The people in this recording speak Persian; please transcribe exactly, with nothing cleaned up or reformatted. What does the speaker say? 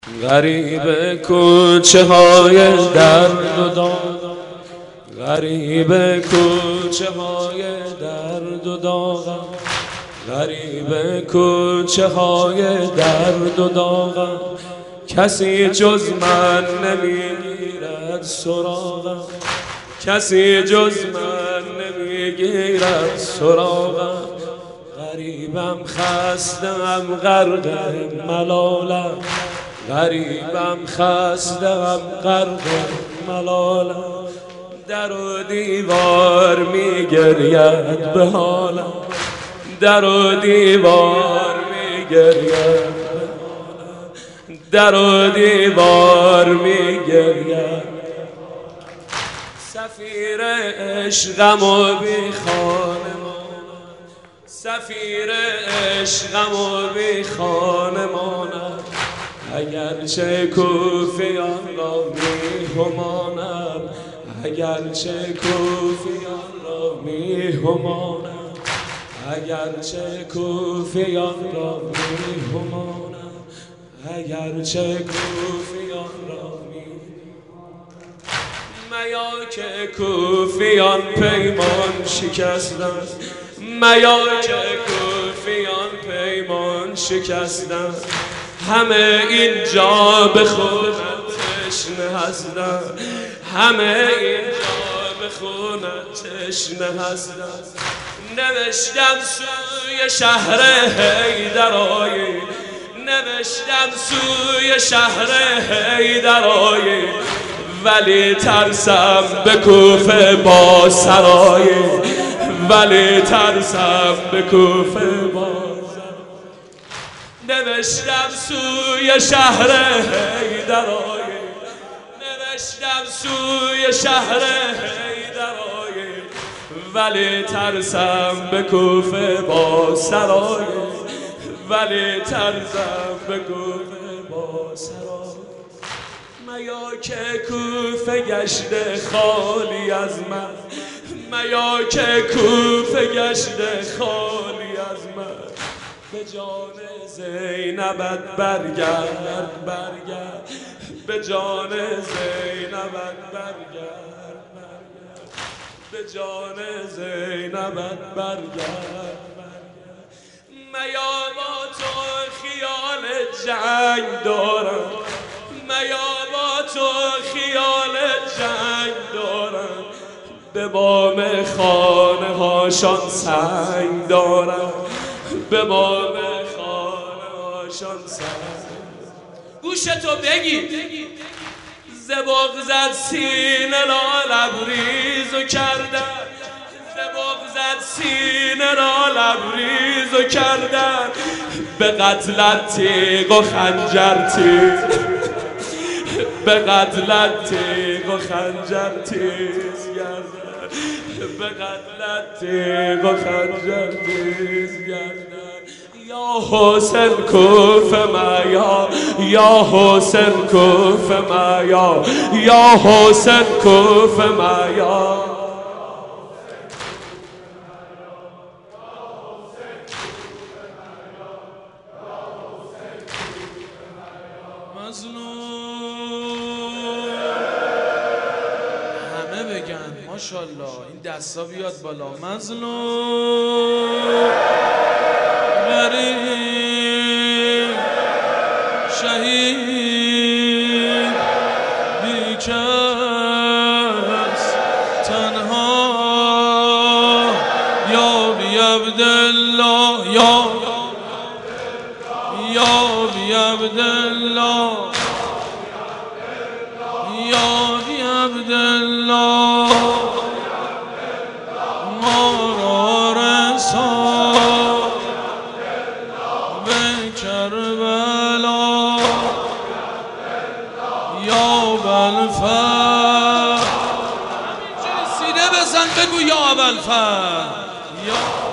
غریب کوچه های درد و داغ، غریب کوچه های درد و داغ، غریب کوچه های درد و داغ، کسی جز من نمیگیرد سراغم، کسی جز من نمیگیرد سراغم. غریبم خستم غرق ملالم، غریبم خستم غرق ملالم. در و دیوار میگرید به حالم، در و دیوار میگرید به حالم، در و دیوار میگرید. سفیر عشقم و بی خانمانم، سفیر عشقم و بی خانمانم. اگرچه کوفیان را میهمانم، اگرچه کوفیان را میهمانم، اگرچه کوفیان را میهمانم، اگرچه کوفیان را میهمانم. میا که کوفیان پیمان شکستند، میا که کوفیان پیمان شکستند. همه اینجا به خونت تشنه هستند، همه اینجا به خونت تشنه هستند. نوشتم سوی شهر حیدرآیی، نوشتم سوی شهر حیدرآیی، ولی ترسم به کوفه با سرایی، ولی ترسم به کوفه با سرایی. نوشتم سوی شهر حیدرآیی، نوشتم سوی شهر حیدرآیی، ولی ترسم به کوفه با سرایی، ولی ترسم به کوفه با سرایی. میا که کوفه گشته خالی از من، میا که کوفه گشته خالی از من. به جان زینبت برگرد برگرد، به جان زینبت برگرد برگرد، به جان زینبت برگرد برگرد. میا با تو خیال جنگ دارم، میا با تو خیال جنگ دارم. به بام خانه هاشان سنگ دارم، به بام خانه هاشان سنگ. گوشتو بگی ز بغضت سینه را لبریزو کردن، ز بغضت سینه را لبریزو کردن. به قتلت تیغ و خنجر تیز، به قتلت تیغ و خنجر تیز گردن، به قتلت تیغ و خنجر تیز گردن. یا حسین کوفه میا، یا حسین کوفه میا، یا حسین کوفه میا. ماشاءالله این دستا بیاد بالا. مظلوم غریب شهید بیکس تنها، یا بی عبدالله، یا یا بی عبدالله، یا بی عبدالله. سینه بزن بگو یا ابوالفضل.